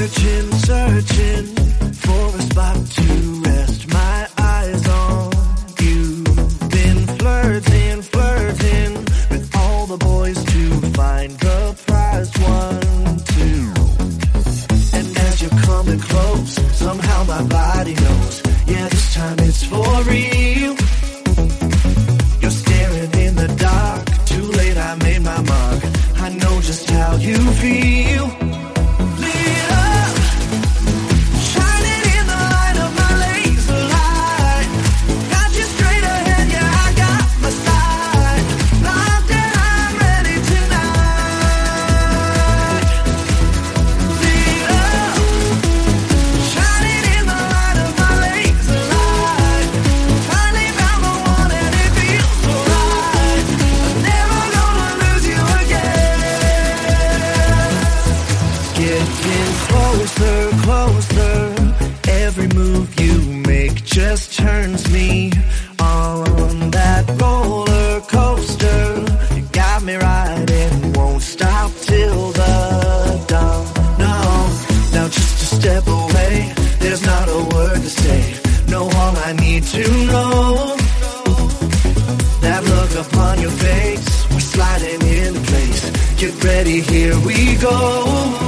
searching for a spot to rest my eyes on you. Been flirting with all the boys to find the prized one too. And as you're coming close, somehow my body knows, yeah, this time it's for real. You're staring in the dark, too late I made my mark. I know just how you feel. Just turns me on that roller coaster. You got me riding, won't stop till the dawn. No, now just a step away, there's not a word to say. No, all I need to know, that look upon your face, we're sliding into place. Get ready, here we go.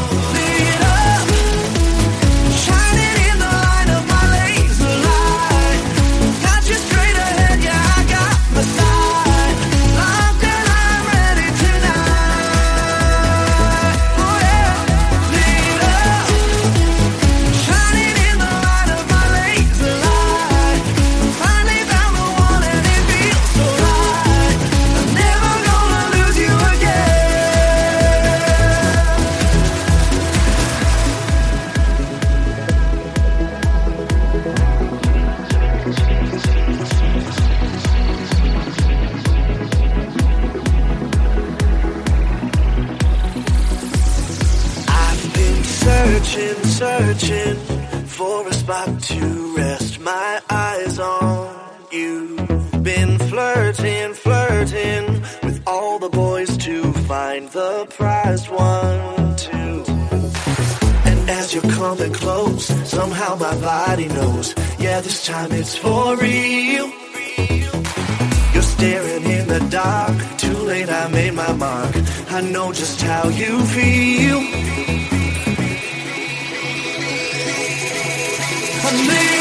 Searching for a spot to rest my eyes on you. Been flirting with all the boys to find the prized one too. And as you're coming close, somehow my body knows, yeah, this time it's for real. You're staring in the dark, too late I made my mark. I know just how you feel. Me.